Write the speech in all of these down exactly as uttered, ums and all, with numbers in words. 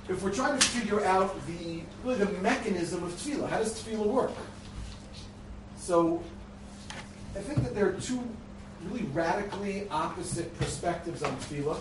if we're trying to figure out the really the mechanism of tefillah, how does tefillah work? So I think that there are two really radically opposite perspectives on tefillah,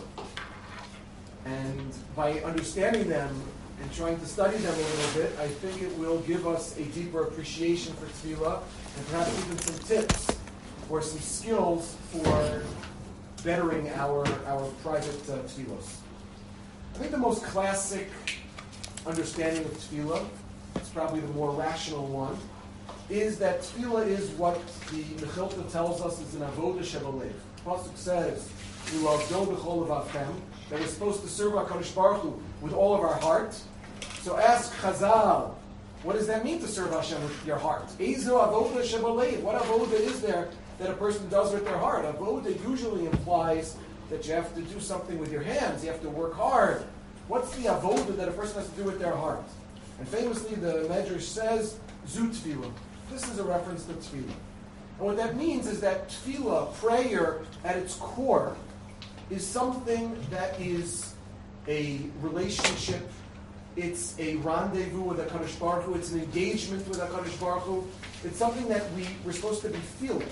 and by understanding them and trying to study them a little bit, I think it will give us a deeper appreciation for tefillah and perhaps even some tips or some skills for bettering our, our private uh, tefillos. I think the most classic understanding of tefillah, it's probably the more rational one, is that tefillah is what the Mechilta tells us is an avodah shebalev. Pasuk says, "We love do b'chol levavchem," that we're supposed to serve HaKadosh Baruch Hu with all of our heart. So ask Chazal, what does that mean to serve Hashem with your heart? Ezu avodah shebalev. What avodah is there that a person does with their heart? Avodah usually implies that you have to do something with your hands. You have to work hard. What's the avodah that a person has to do with their heart? And famously, the Medrash says, "Zu tefillah." This is a reference to tefillah. And what that means is that tefillah, prayer, at its core, is something that is a relationship. It's a rendezvous with HaKadosh Baruch Hu. It's an engagement with HaKadosh Baruch Hu. It's something that we, we're supposed to be feeling.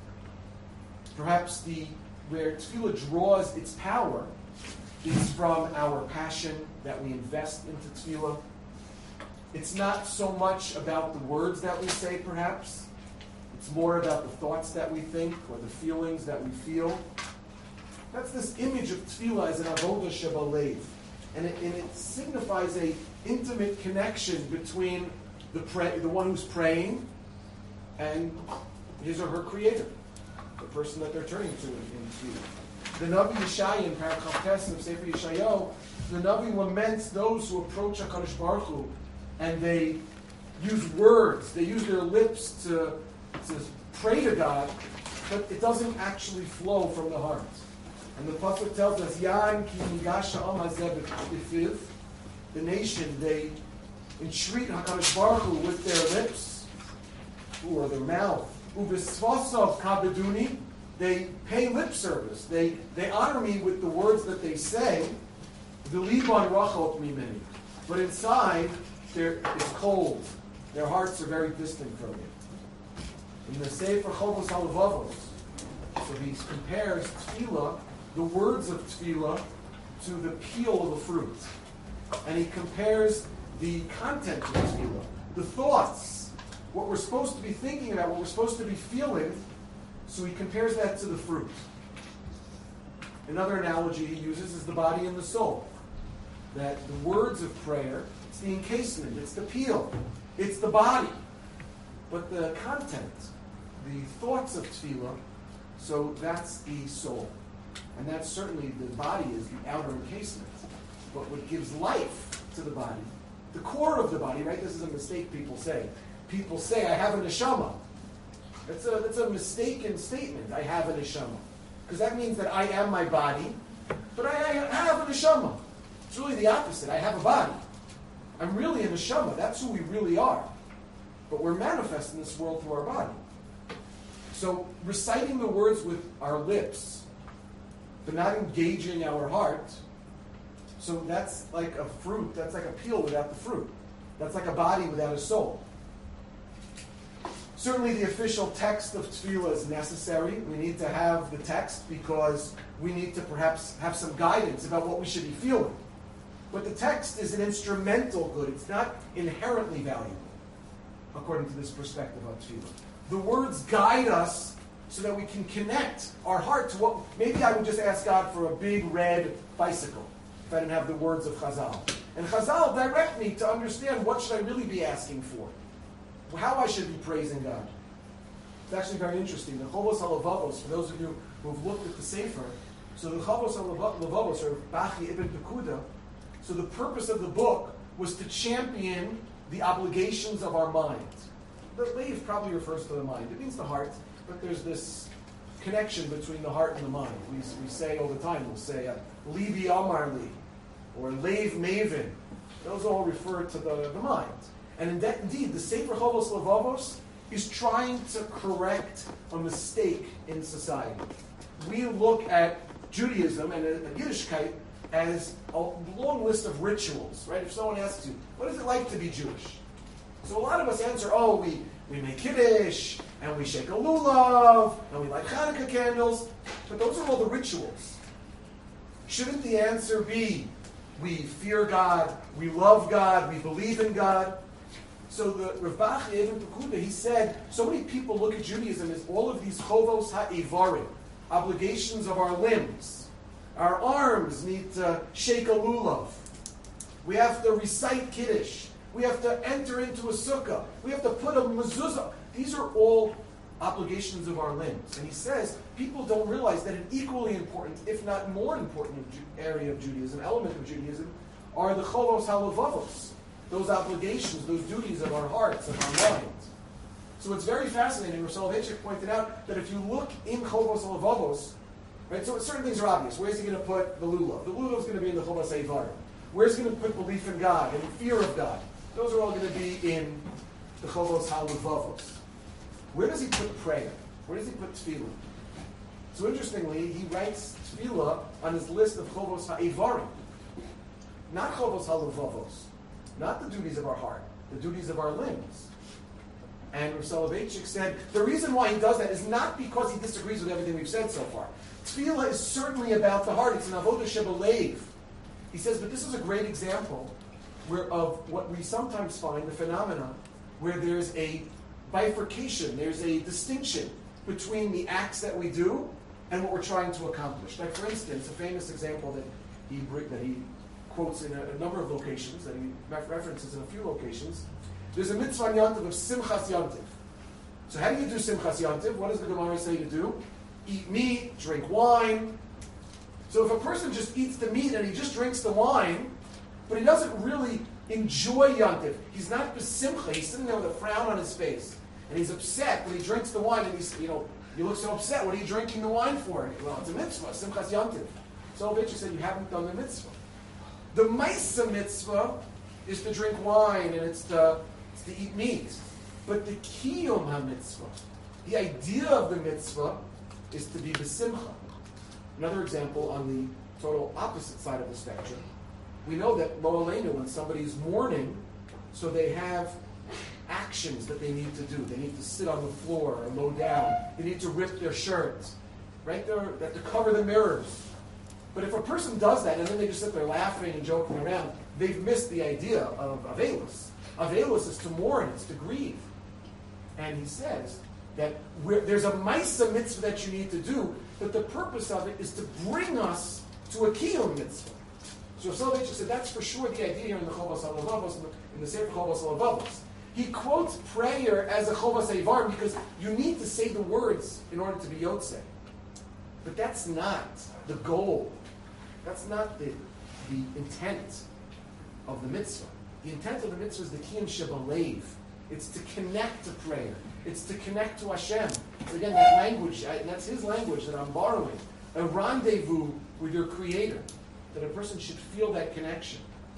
Perhaps the where tefillah draws its power is from our passion that we invest into tefillah. It's not so much about the words that we say, perhaps. It's more about the thoughts that we think or the feelings that we feel. That's this image of tefillah as an avodah shebalev. And it, and it signifies a intimate connection between the pray, the one who's praying and his or her creator, the person that they're turning to in, in tefillah. The Navi Yeshaya in Paragraph Tes of Sefer Yeshayahu, the Navi laments those who approach HaKadosh Baruch Hu and they use words, they use their lips to, to pray to God, but it doesn't actually flow from the heart. And the Pasuk tells us, Yan ki nigasha am hazeh b'fiv, the nation, they entreat HaKadosh Baruch Hu with their lips, or their mouth. U'b'svasav kabeduni, they pay lip service. They they honor me with the words that they say. V'liban rachot mimeni, but inside, it's cold. Their hearts are very distant from me. In the Sefer Chovos HaLevavos, so he compares tefillah, the words of tefillah, to the peel of a fruit. And he compares the content of tefillah, the thoughts, what we're supposed to be thinking about, what we're supposed to be feeling. So he compares that to the fruit. Another analogy he uses is the body and the soul. That the words of prayer, it's the encasement, it's the peel, it's the body. But the content, the thoughts of tefillah, so that's the soul. And that's certainly, the body is the outer encasement. But what gives life to the body, the core of the body, right? This is a mistake people say. People say, I have a neshama. That's a, that's a mistaken statement, I have a neshama. Because that means that I am my body, but I, I have a neshama. It's really the opposite. I have a body. I'm really a neshama. That's who we really are. But we're manifest in this world through our body. So reciting the words with our lips, but not engaging our heart, so that's like a fruit. That's like a peel without the fruit. That's like a body without a soul. Certainly the official text of tefillah is necessary. We need to have the text because we need to perhaps have some guidance about what we should be feeling. But the text is an instrumental good. It's not inherently valuable, according to this perspective of tefillah. The words guide us so that we can connect our heart to what... Maybe I would just ask God for a big red bicycle if I didn't have the words of Chazal. And Chazal direct me to understand what should I really be asking for. How I should be praising God. It's actually very interesting. The Chovos HaLevavos, for those of you who have looked at the Sefer, so the Chovos HaLevavos, or Bachi Ibn Pekuda, so the purpose of the book was to champion the obligations of our mind. The Leiv probably refers to the mind. It means the heart, but there's this connection between the heart and the mind. We, we say all the time, we'll say, uh, Levi Amar Li, or Leiv Maven. Those all refer to the, the mind. And in that, indeed, the Sefer Chovos HaLevavos is trying to correct a mistake in society. We look at Judaism and at Yiddishkeit as a long list of rituals, right? If someone asks you, what is it like to be Jewish? So a lot of us answer, oh, we, we make Kiddush, and we shake a lulav, and we light Hanukkah candles, but those are all the rituals. Shouldn't the answer be, we fear God, we love God, we believe in God? So the Rav Bachya Ibn Pekuda, he said, so many people look at Judaism as all of these chovos ha'ivarim, obligations of our limbs. Our arms need to shake a lulav. We have to recite Kiddush. We have to enter into a sukkah. We have to put a mezuzah. These are all obligations of our limbs. And he says, people don't realize that an equally important, if not more important area of Judaism, element of Judaism, are the chovos halavavos. Those obligations, those duties of our hearts, of our minds. So it's very fascinating. Rav Soloveitchik pointed out that if you look in chovos halavavos, right, so certain things are obvious. Where's he going to put the lulav? The lulav is going to be in the chovos ha'ivarim. Where's he going to put belief in God and fear of God? Those are all going to be in the chovos halavavos. Where does he put prayer? Where does he put tefillah? So interestingly, he writes tefillah on his list of chovos ha'ivarim, not chovos halavavos, not the duties of our heart, the duties of our limbs. And Rav Soloveitchik said the reason why he does that is not because he disagrees with everything we've said so far. Tefillah is certainly about the heart. It's an avodah shebalev. He says, but this is a great example where of what we sometimes find, the phenomena where there's a bifurcation, there's a distinction between the acts that we do and what we're trying to accomplish. Like, for instance, a famous example that he that he quotes in a, a number of locations, that he references in a few locations. There's a mitzvah yantiv of simchas yantiv. So how do you do simchas yantiv? What does the Gemara say to do? Eat meat, drink wine. So if a person just eats the meat and he just drinks the wine, but he doesn't really enjoy yantiv, he's not besimcha, he's sitting there with a frown on his face, and he's upset when he drinks the wine, and he's, you know, you look so upset, what are you drinking the wine for? Well, it's a mitzvah, simchas yantiv. So Soloveitchik said, you haven't done the mitzvah. The Maisa mitzvah is to drink wine and it's to, it's to eat meat. But the Kiyum HaMitzvah, the idea of the mitzvah, is to be besimcha. Another example on the total opposite side of the spectrum. We know that Lo Aleinu, when somebody's mourning, so they have actions that they need to do. They need to sit on the floor or low down. They need to rip their shirts. Right? They're, they have to cover the mirrors. But if a person does that and then they just sit there laughing and joking around, they've missed the idea of Avelus. Avelus is to mourn, it's to grieve. And he says that there's a Maisa mitzvah that you need to do, but the purpose of it is to bring us to a Kiyum mitzvah. So Soloveitchik said that's for sure the idea here in the Chovos HaLevavos, in the Sefer Chovos HaLevavos. He quotes prayer as a Chovos HaIvarim because you need to say the words in order to be Yotzei. But that's not the goal. That's not the, the intent of the mitzvah. The intent of the mitzvah is the Kiyum Shebalev. It's to connect to prayer. It's to connect to Hashem. So again, that language, and that's his language that I'm borrowing. A rendezvous with your Creator. That a person should feel that connection.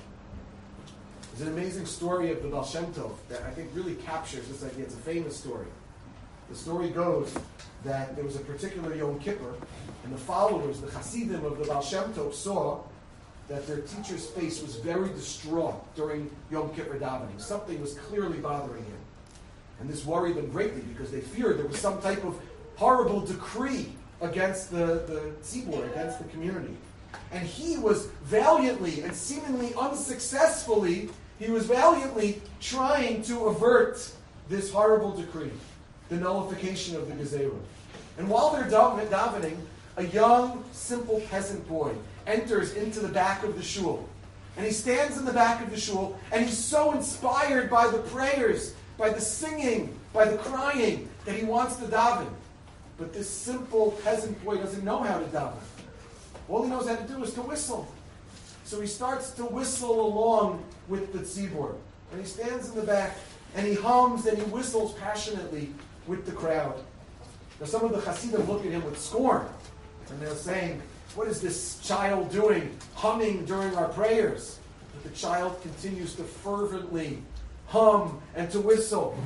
There's an amazing story of the Baal Shem Tov that I think really captures this idea. It's a famous story. The story goes that there was a particular Yom Kippur, and the followers, the Hasidim of the Baal Shem Tov, saw that their teacher's face was very distraught during Yom Kippur davening. Something was clearly bothering him. And this worried them greatly because they feared there was some type of horrible decree against the, the tzibur, against the community. And he was valiantly and seemingly unsuccessfully, he was valiantly trying to avert this horrible decree, the nullification of the Gezerah. And while they're davening, a young, simple peasant boy enters into the back of the shul. And he stands in the back of the shul, and he's so inspired by the prayers, by the singing, by the crying, that he wants to daven. But this simple peasant boy doesn't know how to daven. All he knows how to do is to whistle. So he starts to whistle along with the tzibur. And he stands in the back, and he hums and he whistles passionately with the crowd. Now some of the Hasidim look at him with scorn, and they're saying, what is this child doing, humming during our prayers? But the child continues to fervently hum and to whistle.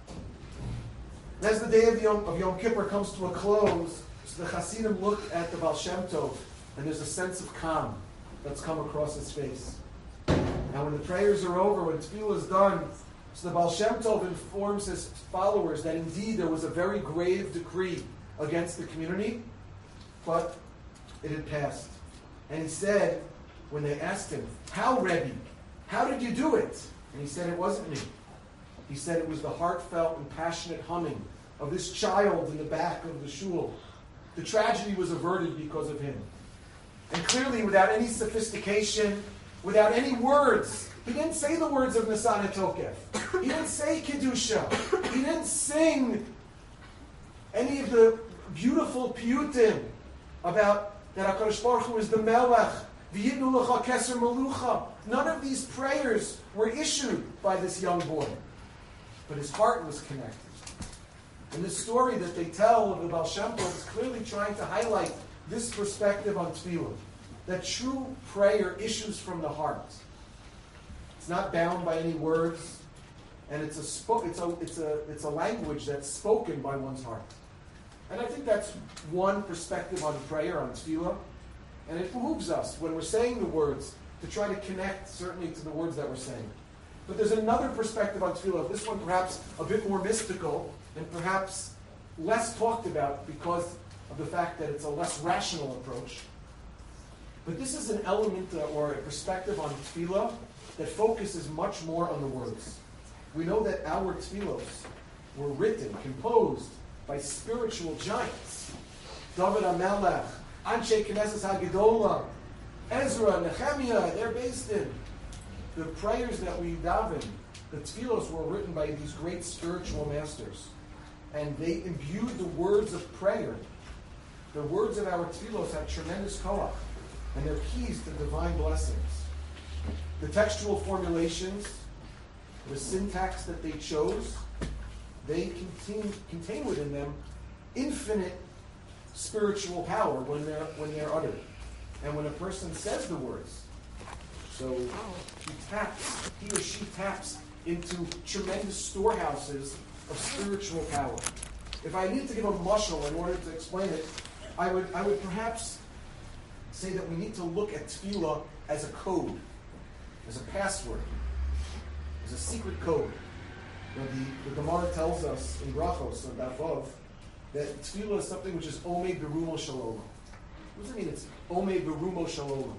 And as the day of Yom, of Yom Kippur comes to a close, so the Hasidim look at the Baal Shem Tov, and there's a sense of calm. that's come across his face. Now when the prayers are over, when tefillah is done, so the Baal Shem Tov informs his followers that indeed there was a very grave decree against the community, but it had passed. And he said, when they asked him, how, Rebbe? How did you do it? And he said, it wasn't me. He said it was the heartfelt and passionate humming of this child in the back of the shul. The tragedy was averted because of him. And clearly, without any sophistication, without any words, he didn't say the words of Nisan Tokef. He didn't say Kedusha. He didn't sing any of the beautiful piyutim about that HaKadosh Baruch Hu is the Melech, V'yitnu lecha keser melucha. None of these prayers were issued by this young boy. But his heart was connected. And this story that they tell of the Baal Shem Tov is clearly trying to highlight this perspective on tefillah, that true prayer issues from the heart. It's not bound by any words, and it's a spo- it's a it's a it's a language that's spoken by one's heart. And I think that's one perspective on prayer, on tefillah, and it behooves us when we're saying the words to try to connect certainly to the words that we're saying. But there's another perspective on tefillah. This one perhaps a bit more mystical and perhaps less talked about because of the fact that it's a less rational approach. But this is an element uh, or a perspective on tefillah that focuses much more on the words. We know that our tefillos were written, composed by spiritual giants. David HaMelech, Anshe Knesset HaGedolah, Ezra, Nehemiah, they're based in. The prayers that we daven, the tefillos were written by these great spiritual masters. And they imbued the words of prayer. The words of our tefillos have tremendous koach, and they're keys to divine blessings. The textual formulations, the syntax that they chose, they contain, contain within them infinite spiritual power when they're when they're uttered. And when a person says the words, so he taps, he or she taps into tremendous storehouses of spiritual power. If I need to give a mashal in order to explain it, I would I would perhaps say that we need to look at tefillah as a code, as a password, as a secret code. You know, the, the Gemara tells us in Brachos, or Dafov, that tefillah is something which is Omei Berumo Shalom. What does it mean? It's Omei Berumo Shalom.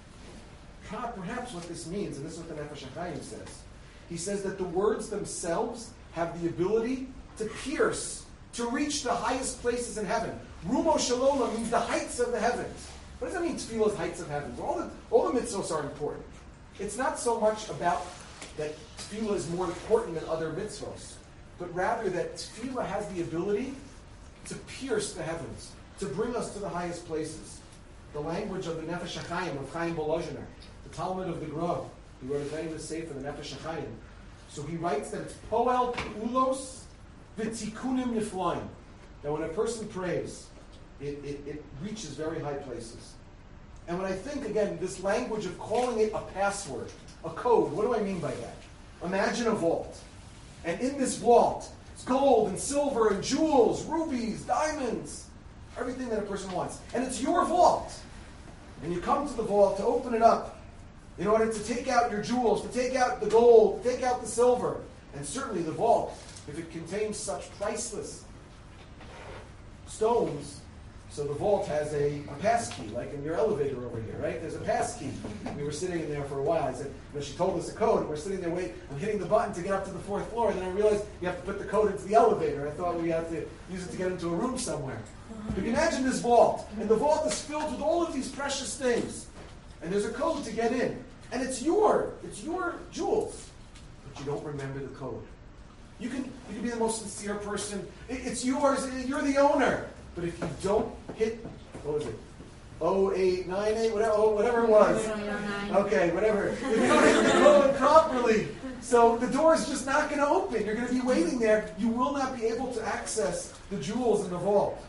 Perhaps what this means, and this is what the Nefesh HaChaim says, he says that the words themselves have the ability to pierce, to reach the highest places in heaven. Rumo Shalom means the heights of the heavens. What does that mean, tefillah's heights of heaven? All the, all the mitzvahs are important. It's not so much about that tefillah is more important than other mitzvahs, but rather that tefillah has the ability to pierce the heavens, to bring us to the highest places. The language of the Nefesh HaChaim, of Chaim Bolozhiner, the Talmud of the Gra, he wrote a famous sefer, the Nefesh HaChaim. So he writes that it's Poel Ulos V'tikunim Niflaim. That when a person prays, it, it, it reaches very high places. And when I think, again, this language of calling it a password, a code, what do I mean by that? Imagine a vault. And in this vault, it's gold and silver and jewels, rubies, diamonds, everything that a person wants. And it's your vault. And you come to the vault to open it up in order to take out your jewels, to take out the gold, to take out the silver. And certainly the vault, if it contains such priceless stones, so the vault has a, a pass key, like in your elevator over here, right? There's a pass key. We were sitting in there for a while. I said, you know, she told us a code. We're sitting there waiting. I'm hitting the button to get up to the fourth floor. And then I realized you have to put the code into the elevator. I thought we have to use it to get into a room somewhere. But you can imagine this vault. And the vault is filled with all of these precious things. And there's a code to get in. And it's your, it's your jewels. But you don't remember the code. You can, you can be the most sincere person. It, it's yours. You're the owner. But if you don't hit, what was it? oh eight nine eight, whatever, whatever it was. Okay, whatever. If you don't hit the code properly, so the door is just not going to open. You're going to be waiting there. You will not be able to access the jewels in the vault.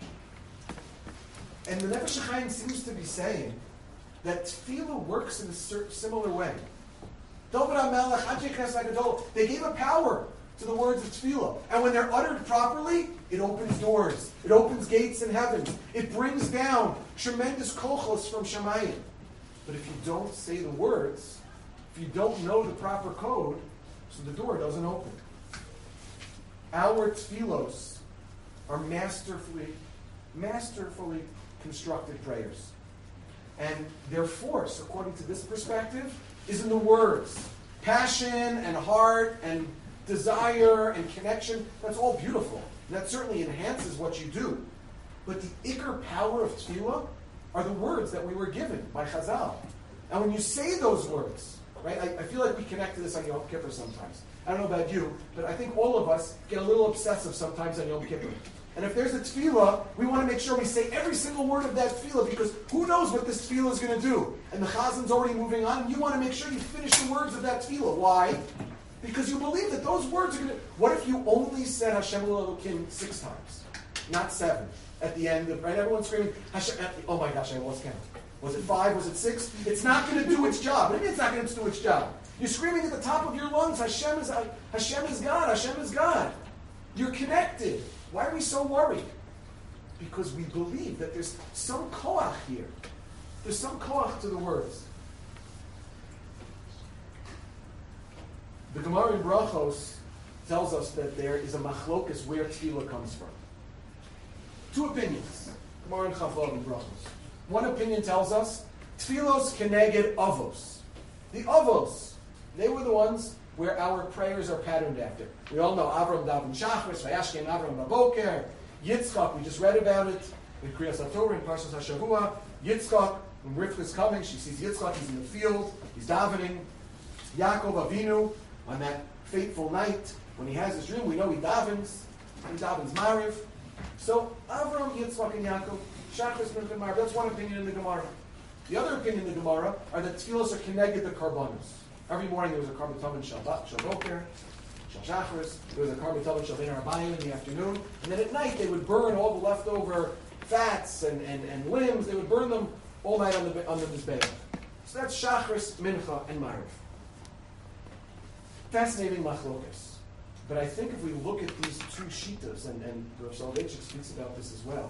And the Nefesh HaChaim seems to be saying that tefillah works in a similar way. David HaMelech, Anshe Knesset HaGedolah, they gave a power to the words of tefillah. And when they're uttered properly, it opens doors. It opens gates in heaven. It brings down tremendous kochos from Shemayim. But if you don't say the words, if you don't know the proper code, so the door doesn't open. Our tefillos are masterfully, masterfully constructed prayers. And their force, according to this perspective, is in the words. Passion and heart and desire and connection, that's all beautiful. That certainly enhances what you do. But the ikar power of tefillah are the words that we were given by Chazal. And when you say those words, right, I, I feel like we connect to this on Yom Kippur sometimes. I don't know about you, but I think all of us get a little obsessive sometimes on Yom Kippur. And if there's a tefillah, we want to make sure we say every single word of that tefillah, because who knows what this tefillah is going to do. And the chazan's already moving on, and you want to make sure you finish the words of that tefillah. Why? Because you believe that those words are going to... What if you only said Hashem Elokim six times, not seven? At the end of, right? Everyone's screaming, Hashem, oh my gosh, I lost count. Was it five? Was it six? It's not going to do its job. What do you mean it's not going to do its job? You're screaming at the top of your lungs, Hashem is, Hashem is God, Hashem is God. You're connected. Why are we so worried? Because we believe that there's some koach here. There's some koach to the words. The Gemara in Brachos tells us that there is a machlokas where tefillah comes from. Two opinions. Gemara in Chavav in Brachos. One opinion tells us tefillos keneged avos. The avos, they were the ones where our prayers are patterned after. We all know Avram daven Shachris, Vayashkem Avram Baboker, Yitzchak, we just read about it in Kriyas HaTorah in Parshas HaShavua. Yitzchak, when Rivka's coming, she sees Yitzchak, he's in the field, he's davening. Yaakov Avinu, on that fateful night, when he has his dream, we know he davens, he davens Mariv. So Avram, Yitzchak, and Yaakov, Shachris, Mincha, Mariv, that's one opinion in the Gemara. The other opinion in the Gemara are that tefillos are connected to karbanos. Every morning there was a Karban Tov Shabbat, Shabboker, Shachris. There was a Karban Tov Shabbat Arbayim in the afternoon. And then at night they would burn all the leftover fats and, and, and limbs. They would burn them all night on the on the Mizbeach. So that's Shachris, Mincha, and Mariv. Fascinating machlokas. But I think if we look at these two shitas, and, and Rav Soloveitchik speaks about this as well.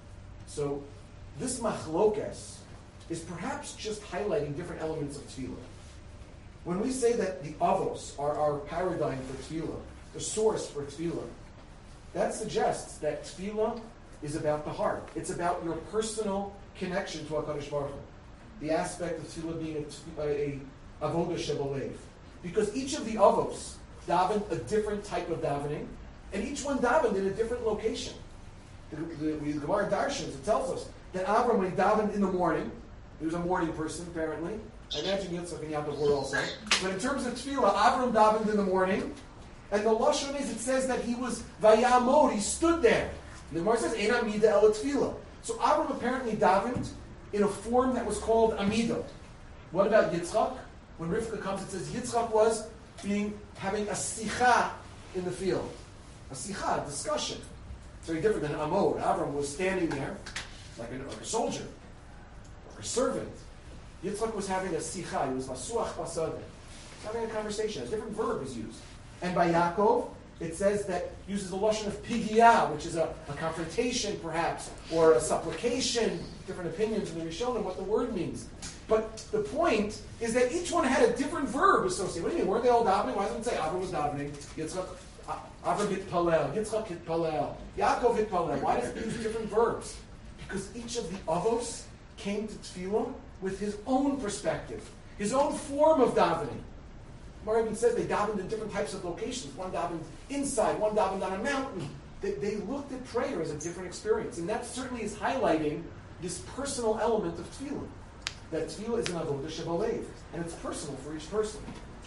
So this machlokas is perhaps just highlighting different elements of tefillah. When we say that the avos are our paradigm for tefillah, the source for tefillah, that suggests that tefillah is about the heart. It's about your personal connection to HaKadosh Baruch Hu. The aspect of tefillah being a, a, a avodah shebalev. Because each of the avos davened a different type of davening, and each one davened in a different location. The, the, the Gemara Darshans, it tells us that Avram, when he davened in the morning, he was a morning person apparently. I imagine Yitzchak and Yaakov were also. But in terms of tefillah, Avram davened in the morning, and the lashon is, it says that he was vayamod, he stood there. And the Gemara says, Ein amida el tefillah. So Avram apparently davened in a form that was called amida. What about Yitzchak? When Rivka comes, it says Yitzchak was being having a sicha in the field. A sicha, a discussion. It's very different than amod. Avram was standing there like a, like a soldier, or a servant. Yitzchak was having a sicha. He was masuach basadeh. Having a conversation. A different verb is used. And by Yaakov, it says that uses the lashon of pigiyah, which is a, a confrontation, perhaps, or a supplication. Different opinions in the Rishonim what the word means. But the point is that each one had a different verb associated. What do you mean? Weren't they all davening? Why doesn't it say Avram was davening? Yitzchak, Avram hit palel. Yitzchak hit palel. Yaakov hit palel. Why does it use different verbs? Because each of the avos came to tefillah with his own perspective, his own form of davening. Mar even says they davened in different types of locations. One davened inside, one davened on a mountain. They, they looked at prayer as a different experience. And that certainly is highlighting this personal element of tefillah. That tefillah is an avodah shebalev, and it's personal for each person.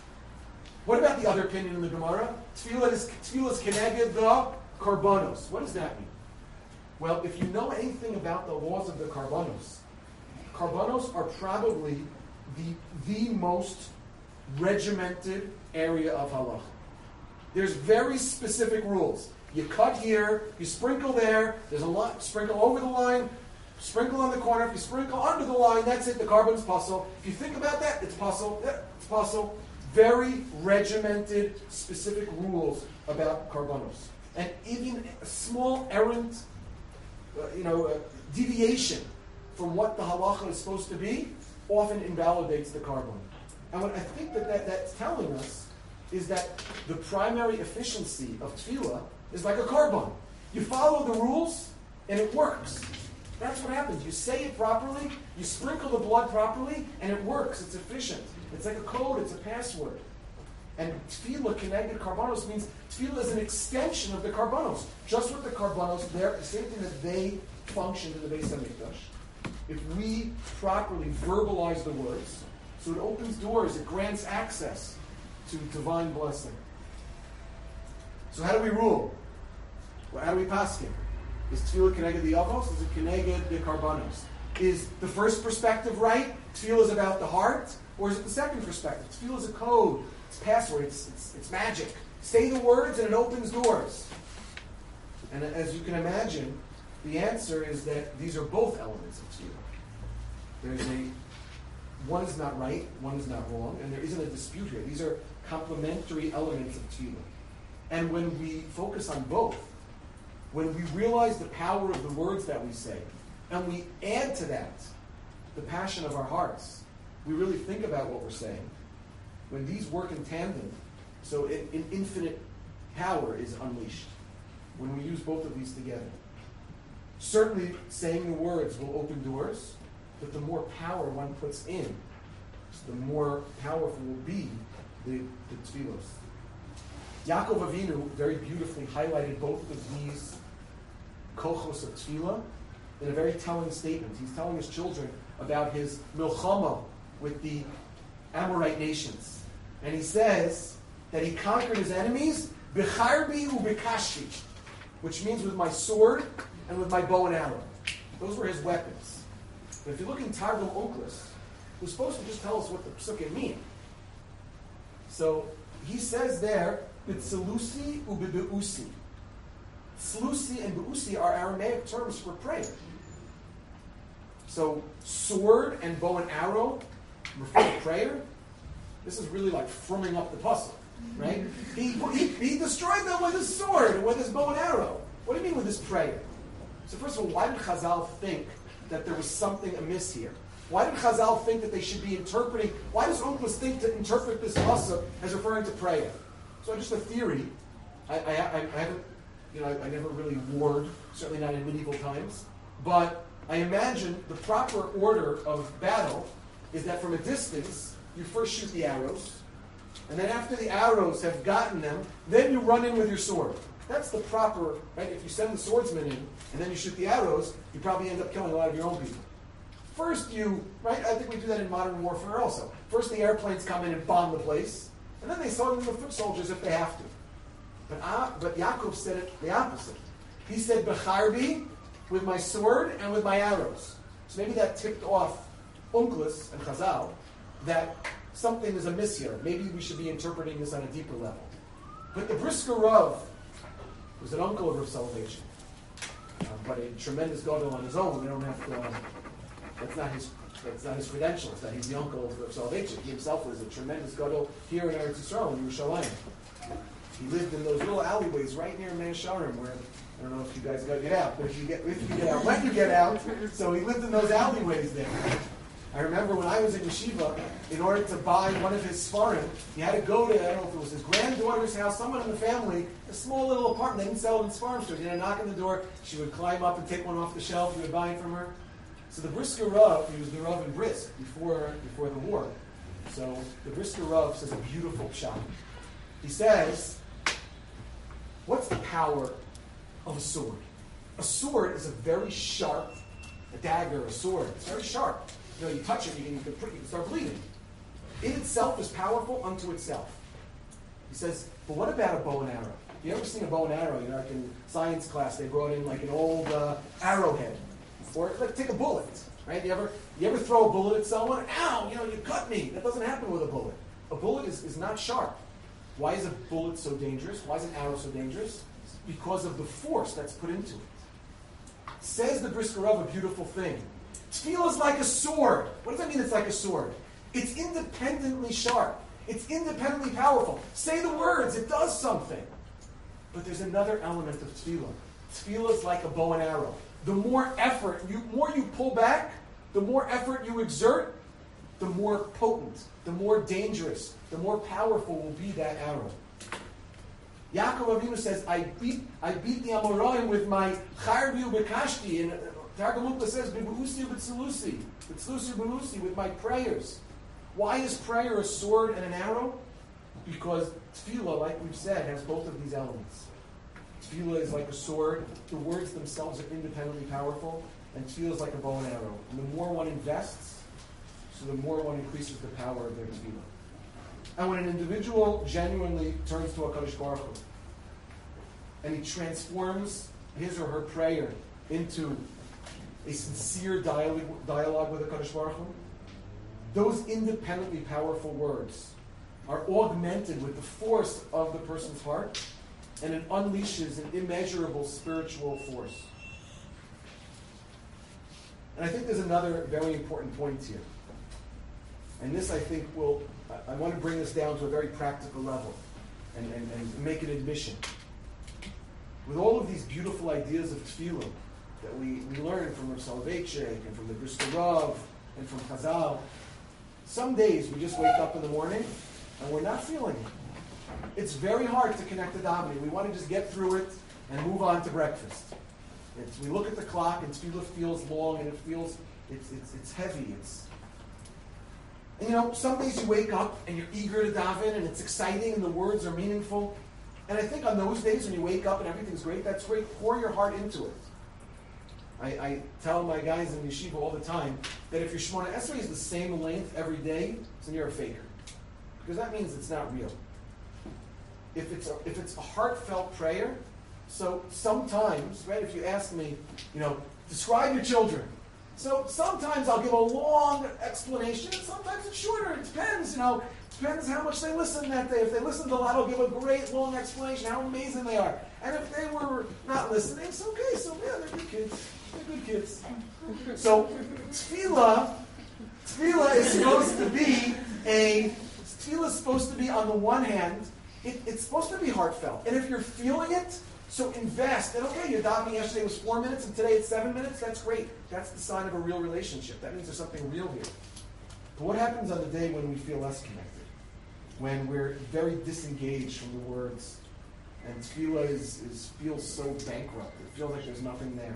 What about the other opinion in the Gemara? Tefillah is, tefillah is keneged the karbanos. What does that mean? Well, if you know anything about the laws of the karbanos, karbanos are probably the, the most regimented area of halacha. There's very specific rules. You cut here, you sprinkle there, there's a lot, sprinkle over the line, sprinkle on the corner, if you sprinkle under the line, that's it, the carbon's puzzle. If you think about that, it's puzzle, yeah, it's puzzle. Very regimented, specific rules about karbanos. And even a small errant, uh, you know, uh, deviation from what the halacha is supposed to be often invalidates the carbon. And what I think that, that that's telling us is that the primary efficiency of tefillah is like a carbon. You follow the rules, and it works. That's what happens. You say it properly, you sprinkle the blood properly, and it works. It's efficient. It's like a code. It's a password. And tefillah connected karbanos means tefillah is an extension of the karbanos. Just with the karbanos, they're the same thing that they functioned in the Beis Hamikdash. If we properly verbalize the words, so it opens doors, it grants access to divine blessing. So how do we rule? Well, how do we paskin? Is tefillah connected the avos? Is it connected the karbanos? Is the first perspective right? Tefillah is about the heart? Or is it the second perspective? Tefillah is a code. It's password. It's, it's, it's magic. Say the words and it opens doors. And as you can imagine, the answer is that these are both elements of tefillah. There's a, one is not right, one is not wrong, and there isn't a dispute here. These are complementary elements of tefillah. And when we focus on both, when we realize the power of the words that we say, and we add to that the passion of our hearts, we really think about what we're saying. When these work in tandem, so an, an infinite power is unleashed when we use both of these together. Certainly, saying the words will open doors, but the more power one puts in, the more powerful will be the, the tefillos. Yaakov Avinu very beautifully highlighted both of these kochos of tefillah in a very telling statement. He's telling his children about his milchama with the Amorite nations. And he says that he conquered his enemies, b'charbi u'b'kashi, which means with my sword and with my bow and arrow. Those were his weapons. But if you look in Targum Onkelos, who's supposed to just tell us what the psukim mean. So he says there, b'tzelusi u'b'be'usi. Tzelusi and be'usi are Aramaic terms for prayer. So sword and bow and arrow refer to prayer. This is really like frumming up the puzzle, right? He, he, he destroyed them with his sword and with his bow and arrow. What do you mean with his prayer? So first of all, why did Chazal think that there was something amiss here? Why did Chazal think that they should be interpreting? Why does Onkelos think to interpret this pasuk as referring to prayer? So just a theory. I, I, I, I haven't, you know, I, I never really warred, certainly not in medieval times, but I imagine the proper order of battle is that from a distance, you first shoot the arrows, and then after the arrows have gotten them, then you run in with your sword. That's the proper, right? If you send the swordsman in, and then you shoot the arrows, you probably end up killing a lot of your own people. First you, right, I think we do that in modern warfare also. First the airplanes come in and bomb the place, and then they send in the foot soldiers if they have to. But, uh, but Yaakov said it the opposite. He said, b'charbi, with my sword and with my arrows. So maybe that tipped off Onkelos and Chazal that something is amiss here. Maybe we should be interpreting this on a deeper level. But the Brisker Rav was an uncle of Rav Soloveitchik, um, but a tremendous gadol on his own. We don't have to. Um, that's not his. That's not his credentials. That he's the uncle of Rav Soloveitchik. He himself was a tremendous gadol here in Eretz Yisrael in Yerushalayim. He lived in those little alleyways right near Mea Shearim, where I don't know if you guys got to get out, but if you get if you get out, when you get out. So he lived in those alleyways there. I remember when I was in yeshiva, in order to buy one of his sfarim, he had to go to, I don't know if it was his granddaughter's house, someone in the family, a small little apartment. They didn't sell it in sfarim stores. He had to knock on the door. She would climb up and take one off the shelf. He would buy it from her. So the Brisker Rav, he was the Rav in Brisk before, before the war. So the Brisker Rav says a beautiful shot. He says, what's the power of a sword? A sword is a very sharp, a dagger, a sword. It's very sharp. You know, you touch it, you can, you can, you can start bleeding. In itself is powerful unto itself. He says, but what about a bow and arrow? You ever seen a bow and arrow? You know, like in science class, they brought in like an old uh, arrowhead. Or like take a bullet, right? You ever you ever throw a bullet at someone? Ow, you know, you cut me. That doesn't happen with a bullet. A bullet is, is not sharp. Why is a bullet so dangerous? Why is an arrow so dangerous? Because of the force that's put into it. Says the Brisker Rav a beautiful thing. Tefillah is like a sword. What does that mean it's like a sword? It's independently sharp. It's independently powerful. Say the words, it does something. But there's another element of tefillah. Tefillah is like a bow and arrow. The more effort, you more you pull back, the more effort you exert, the more potent, the more dangerous, the more powerful will be that arrow. Yaakov Avinu says, I beat I beat the Amoraim with my charbi ubekashti, and Targum Ukla says, Bibuusi ubetzelusi, betzelusi ubelusi, with my prayers. Why is prayer a sword and an arrow? Because tefillah, like we've said, has both of these elements. Tefillah is like a sword. The words themselves are independently powerful, and tefillah is like a bow and arrow. And the more one invests, so the more one increases the power of their tefillah. And when an individual genuinely turns to HaKadosh Baruch Hu, and he transforms his or her prayer into a sincere dialogue, dialogue with HaKadosh Baruch Hu, those independently powerful words are augmented with the force of the person's heart, and it unleashes an immeasurable spiritual force. And I think there's another very important point here. And this, I think, will, I want to bring this down to a very practical level and, and, and make an admission. With all of these beautiful ideas of tefillah that we, we learn from Rav Soloveitchik and from the Brisker Rav and from Chazal, some days we just wake up in the morning and we're not feeling it. It's very hard to connect to davening. We want to just get through it and move on to breakfast. It's, we look at the clock and tefillah feels long and it feels, it's, it's, it's heavy. It's, and you know, some days you wake up and you're eager to daven and it's exciting and the words are meaningful. And I think on those days when you wake up and everything's great, that's great. Pour your heart into it. I, I tell my guys in yeshiva all the time that if your Shemona Esrei is the same length every day, then you're a faker. Because that means it's not real. If it's a, if it's a heartfelt prayer, so sometimes, right, if you ask me, you know, describe your children. So sometimes I'll give a long explanation, and sometimes it's shorter. It depends, you know, depends how much they listen that day. If they listened a lot, I'll give a great long explanation, how amazing they are. And if they were not listening, it's okay, so yeah, they're good kids. They're good kids. So tefillah, tefillah is supposed to be a, tefillah is supposed to be, on the one hand, it, it's supposed to be heartfelt. And if you're feeling it, so invest. And okay, your davening yesterday was four minutes and today it's seven minutes. That's great. That's the sign of a real relationship. That means there's something real here. But what happens on the day when we feel less connected? When we're very disengaged from the words, and tefillah is, is feels so bankrupt. It feels like there's nothing there.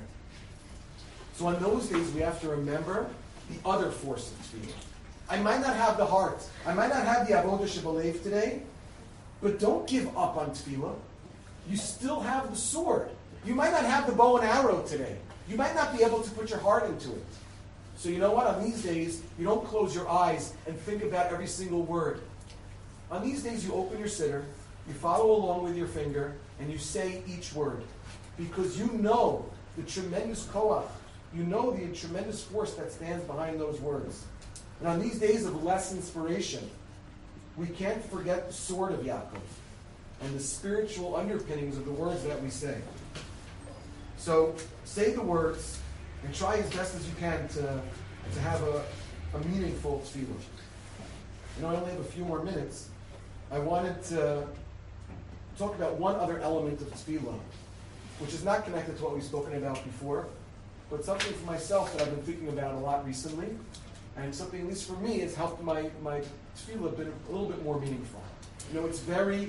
So on those days, we have to remember the other force of tefillah. I might not have the heart. I might not have the avodah shebalev today, but don't give up on tefillah. You still have the sword. You might not have the bow and arrow today. You might not be able to put your heart into it. So you know what? On these days, you don't close your eyes and think about every single word. On these days, you open your siddur, you follow along with your finger, and you say each word. Because you know the tremendous koach, you know the tremendous force that stands behind those words. And on these days of less inspiration, we can't forget the sword of Yaakov and the spiritual underpinnings of the words that we say. So say the words and try as best as you can to, to have a, a meaningful tefillah. You know, I only have a few more minutes. I wanted to talk about one other element of tefillah, which is not connected to what we've spoken about before, but something for myself that I've been thinking about a lot recently, and something, at least for me, has helped my, my tefillah be a little bit more meaningful. You know, it's very,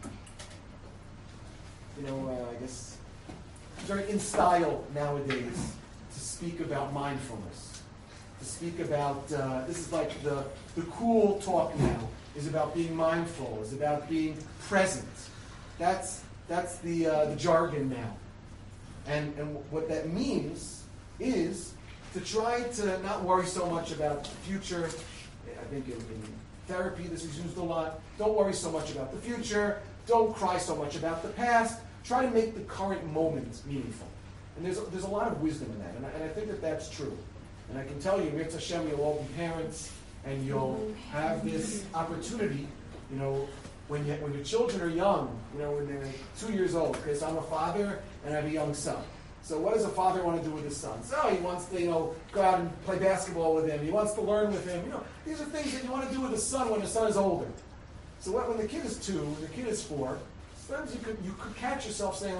you know, uh, I guess, very in style nowadays to speak about mindfulness, to speak about, uh, this is like the, the cool talk now, is about being mindful, is about being present. That's, that's the, uh, the jargon now. And, and what that means is to try to not worry so much about the future. I think in, in therapy this is used a lot. Don't worry so much about the future. Don't cry so much about the past. Try to make the current moment meaningful. And there's a, there's a lot of wisdom in that, and I, and I think that that's true. And I can tell you, Mirz Hashem, you'll all be parents, and you'll have this opportunity, you know, when, you, when your children are young, you know, when they're two years old. Okay, so I'm a father, and I have a young son. So what does a father want to do with his son? So he wants to, you know, go out and play basketball with him. He wants to learn with him. You know, these are things that you want to do with a son when the son is older. So when the kid is two, when the kid is four, sometimes you could you could catch yourself saying like,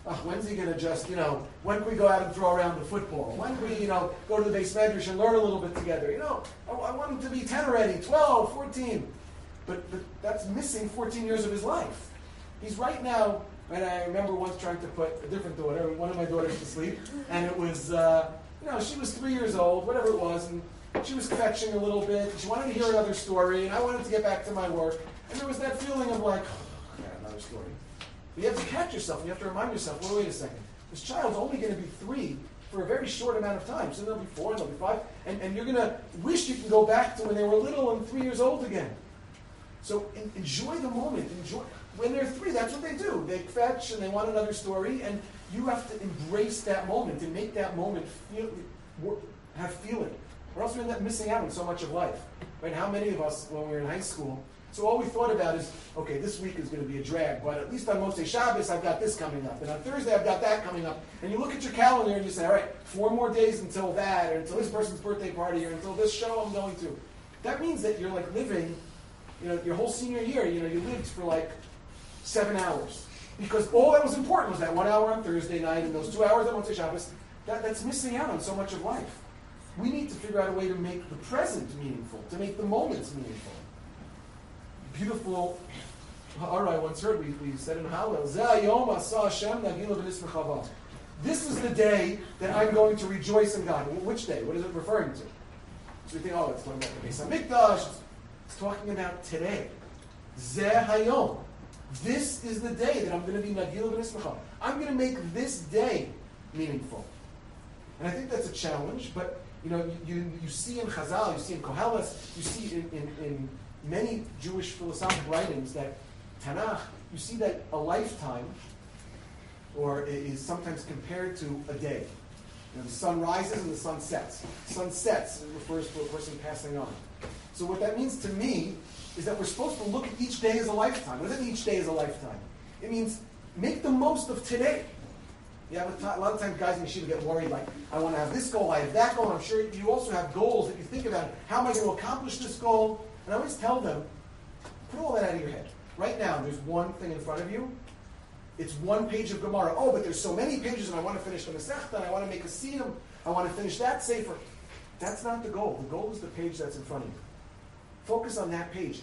oh, when's he going to just, you know, when can we go out and throw around the football? When can we, you know, go to the base medrash and learn a little bit together? You know, I, I want him to be ten already, twelve, fourteen. But, but that's missing fourteen years of his life. He's right now, and I remember once trying to put a different daughter, one of my daughters to sleep, and it was, uh, you know, she was three years old, whatever it was, and she was fetching a little bit, and she wanted to hear another story, and I wanted to get back to my work, and there was that feeling of like, oh, yeah, another story. But you have to catch yourself, and you have to remind yourself, well, wait a second, this child's only going to be three for a very short amount of time, so they'll be four, and they'll be five, and, and you're going to wish you can go back to when they were little and three years old again. So in, enjoy the moment, enjoy. When they're three, that's what they do. They fetch and they want another story, and you have to embrace that moment and make that moment feel, have feeling. Or else we end up missing out on so much of life. Right? How many of us, when we were in high school, so all we thought about is, okay, this week is going to be a drag, but at least on Motzei Shabbos, I've got this coming up, and on Thursday, I've got that coming up. And you look at your calendar and you say, all right, four more days until that, or until this person's birthday party, or until this show I'm going to. That means that you're like living, you know, your whole senior year, you know, you lived for like seven hours. Because all that was important was that one hour on Thursday night and those two hours on Motzei Shabbos. That, that's missing out on so much of life. We need to figure out a way to make the present meaningful, to make the moments meaningful. Beautiful ha'ara I once heard, we, we said in Hallel, this is the day that I'm going to rejoice in God. Which day? What is it referring to? So we think, oh, it's talking about the Beis HaMikdash. It's talking about today. Zeh hayom. This is the day that I'm going to be Nagil v'nismecha. I'm going to make this day meaningful. And I think that's a challenge, but you know, you, you, you see in Chazal, you see in Koheles, you see in, in, in many Jewish philosophical writings that Tanakh, you see that a lifetime or is sometimes compared to a day. You know, the sun rises and the sun sets. The sun sets, it refers to a person passing on. So what that means to me is that we're supposed to look at each day as a lifetime. What does it mean each day as a lifetime? It means make the most of today. Yeah, a lot of times guys in yeshiva get worried, like, I want to have this goal, I have that goal. I'm sure you also have goals that you think about. How am I going to accomplish this goal? And I always tell them, put all that out of your head. Right now, there's one thing in front of you. It's one page of Gemara. Oh, but there's so many pages, and I want to finish the Masechta, and I want to make a siyum. I want to finish that sefer. That's not the goal. The goal is the page that's in front of you. Focus on that page.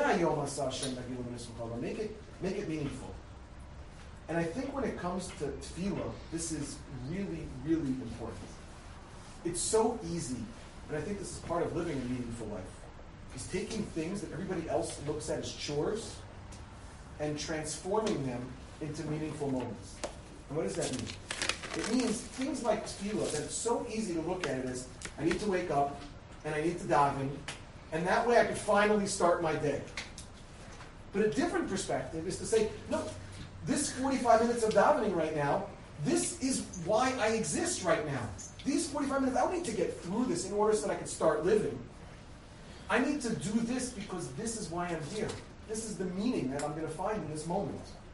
Make it, make it meaningful. And I think when it comes to tefillah, this is really, really important. It's so easy, and I think this is part of living a meaningful life, is taking things that everybody else looks at as chores and transforming them into meaningful moments. And what does that mean? It means things like tefillah, that it's so easy to look at it as, I need to wake up, and I need to daven, and that way I could finally start my day. But a different perspective is to say, no, this forty-five minutes of davening right now, this is why I exist right now. These forty-five minutes, I don't need to get through this in order so that I can start living. I need to do this because this is why I'm here. This is the meaning that I'm going to find in this moment.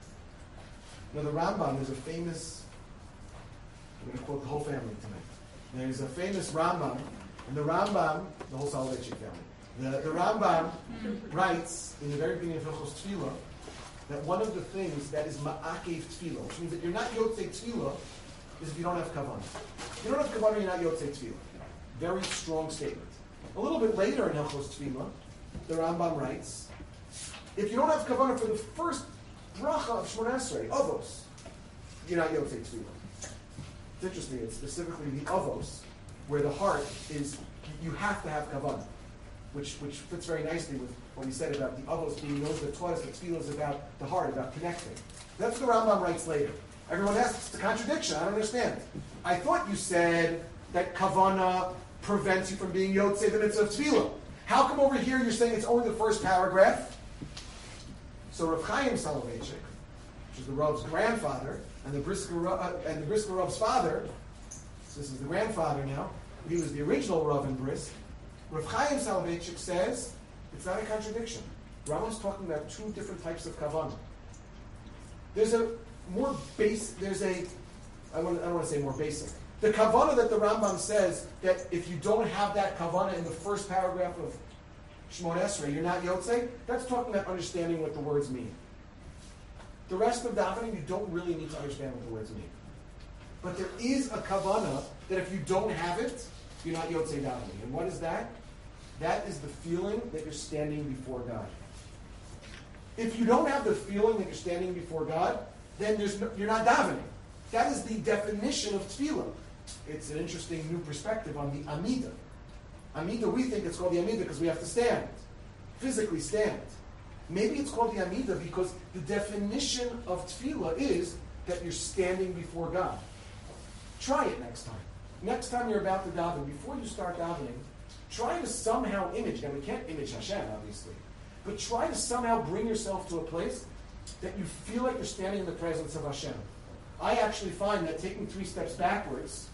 You know, the Rambam, there's a famous, I'm going to quote the whole family tonight. There's a famous Rambam, and the Rambam, the whole Soloveitchik family, the, the Rambam writes in the very beginning of Hilchos Tefillah that one of the things that is ma'akev tefillah, which means that you're not yotzei tefillah, is if you don't have kavanah. If you don't have kavanah, you're not yotzei tefillah. Very strong statement. A little bit later in Hilchos Tefillah, the Rambam writes, if you don't have kavanah for the first bracha of Shmoneh Esrei, avos, you're not yotzei tefillah. It's interesting, it's specifically the avos, where the heart is, you have to have kavanah, which, which fits very nicely with what he said about the avos being those that taught us that tefillah is about the heart, about connecting. That's what the Rambam writes later. Everyone asks, it's a contradiction, I don't understand. I thought you said that kavanah prevents you from being yotzei the mitzvah of tefillah. How come over here you're saying it's only the first paragraph? So Rav Chaim Soloveitchik, which is the Rav's grandfather, and the Brisker, uh, and the Brisker Rav's father, so this is the grandfather now, he was the original Rav in Brisk. Rav Chaim Soloveitchik says, it's not a contradiction. Rambam's talking about two different types of kavanah. There's a more base, there's a, I, want, I don't want to say more basic. The kavanah that the Rambam says that if you don't have that kavanah in the first paragraph of Shmoneh Esrei, you're not yotzei, that's talking about understanding what the words mean. The rest of davening, you don't really need to understand what the words mean. But there is a kavanah that if you don't have it, you're not yotzei davening. And what is that? That is the feeling that you're standing before God. If you don't have the feeling that you're standing before God, then there's no, you're not davening. That is the definition of tefillah. It's an interesting new perspective on the Amidah. Amidah, we think it's called the Amidah because we have to stand, physically stand. Maybe it's called the Amidah because the definition of tefillah is that you're standing before God. Try it next time. Next time you're about to daven, before you start davening, try to somehow image, now we can't image Hashem, obviously, but try to somehow bring yourself to a place that you feel like you're standing in the presence of Hashem. I actually find that taking three steps backwards,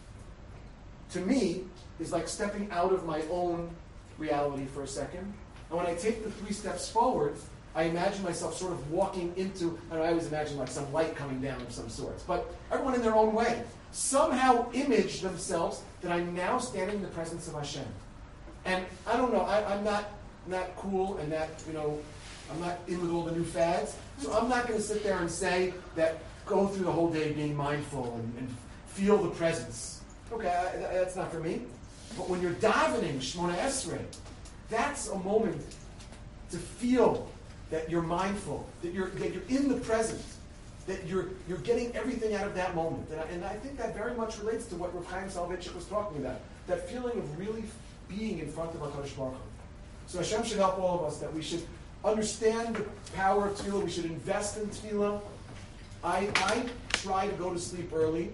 to me, is like stepping out of my own reality for a second. And when I take the three steps forward, I imagine myself sort of walking into, and I always imagine like some light coming down of some sorts, but everyone in their own way. Somehow image themselves that I'm now standing in the presence of Hashem. And I don't know, I, I'm not not cool and that, you know, I'm not in with all the new fads, so I'm not going to sit there and say that go through the whole day being mindful and, and feel the presence. Okay, I, that's not for me. But when you're davening Shemona Esrei, that's a moment to feel that you're mindful, that you're that you're in the present, that you're you're getting everything out of that moment. And I, and I think that very much relates to what Rav Chaim Soloveitchik was talking about, that feeling of really being in front of HaKadosh Baruch Hu. So Hashem should help all of us that we should understand the power of tefillah, we should invest in tefillah. I, I try to go to sleep early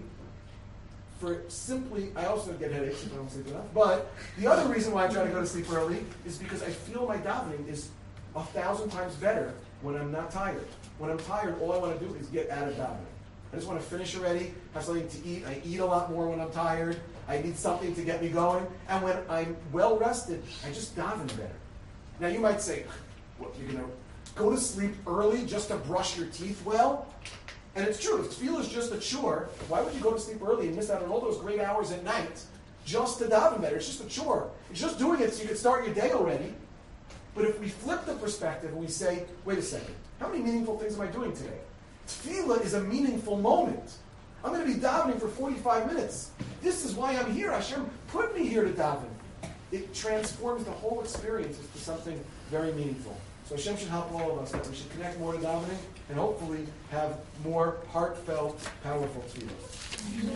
for simply, I also get headaches if I don't sleep enough, but the other reason why I try to go to sleep early is because I feel my davening is a thousand times better when I'm not tired. When I'm tired, all I want to do is get out of davening. I just want to finish already, have something to eat. I eat a lot more when I'm tired. I need something to get me going. And when I'm well rested, I just daven better. Now you might say, what, you're going to go to sleep early just to brush your teeth well? And it's true, if tefillah is just a chore, why would you go to sleep early and miss out on all those great hours at night just to daven better? It's just a chore. It's just doing it so you can start your day already. But if we flip the perspective and we say, wait a second, how many meaningful things am I doing today? Tefillah is a meaningful moment. I'm going to be davening for forty-five minutes. This is why I'm here. Hashem put me here to daven. It transforms the whole experience into something very meaningful. So Hashem should help all of us that we should connect more to davening and hopefully have more heartfelt, powerful tefillah.